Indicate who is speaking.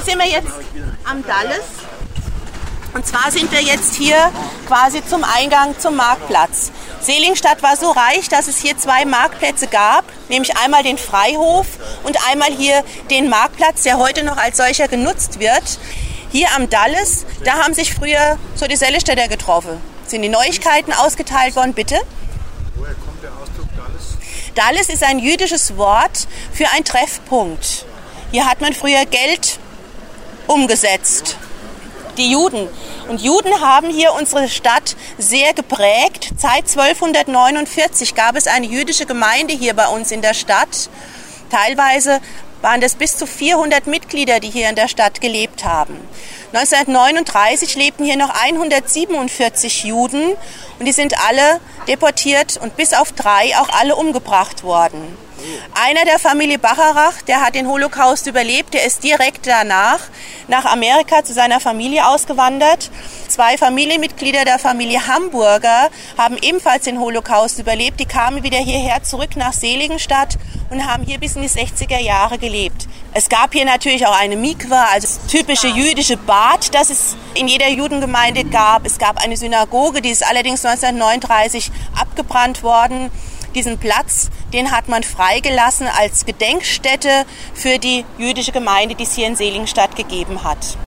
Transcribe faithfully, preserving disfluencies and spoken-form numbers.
Speaker 1: Hier sind wir jetzt am Dalles. Und zwar sind wir jetzt hier quasi zum Eingang zum Marktplatz. Seligenstadt war so reich, dass es hier zwei Marktplätze gab, nämlich einmal den Freihof und einmal hier den Marktplatz, der heute noch als solcher genutzt wird. Hier am Dalles, da haben sich früher so die Sellestädter getroffen. Sind die Neuigkeiten ausgeteilt worden, bitte?
Speaker 2: Woher kommt der Ausdruck Dalles?
Speaker 1: Dalles ist ein jüdisches Wort für einen Treffpunkt. Hier hat man früher Geld umgesetzt. Die Juden. Und Juden haben hier unsere Stadt sehr geprägt. Seit zwölfhundertneunundvierzig gab es eine jüdische Gemeinde hier bei uns in der Stadt. Teilweise waren das bis zu vierhundert Mitglieder, die hier in der Stadt gelebt haben. neunzehnhundertneununddreißig lebten hier noch hundertsiebenundvierzig Juden und die sind alle deportiert und bis auf drei auch alle umgebracht worden. Einer der Familie Bacharach, der hat den Holocaust überlebt, der ist direkt danach nach Amerika zu seiner Familie ausgewandert. Zwei Familienmitglieder der Familie Hamburger haben ebenfalls den Holocaust überlebt. Die kamen wieder hierher zurück nach Seligenstadt und haben hier bis in die sechziger Jahre gelebt. Es gab hier natürlich auch eine Mikwa, also das typische jüdische Bad, das es in jeder Judengemeinde gab. Es gab eine Synagoge, die ist allerdings neunzehnhundertneununddreißig abgebrannt worden. Diesen Platz, den hat man freigelassen als Gedenkstätte für die jüdische Gemeinde, die es hier in Seligenstadt gegeben hat.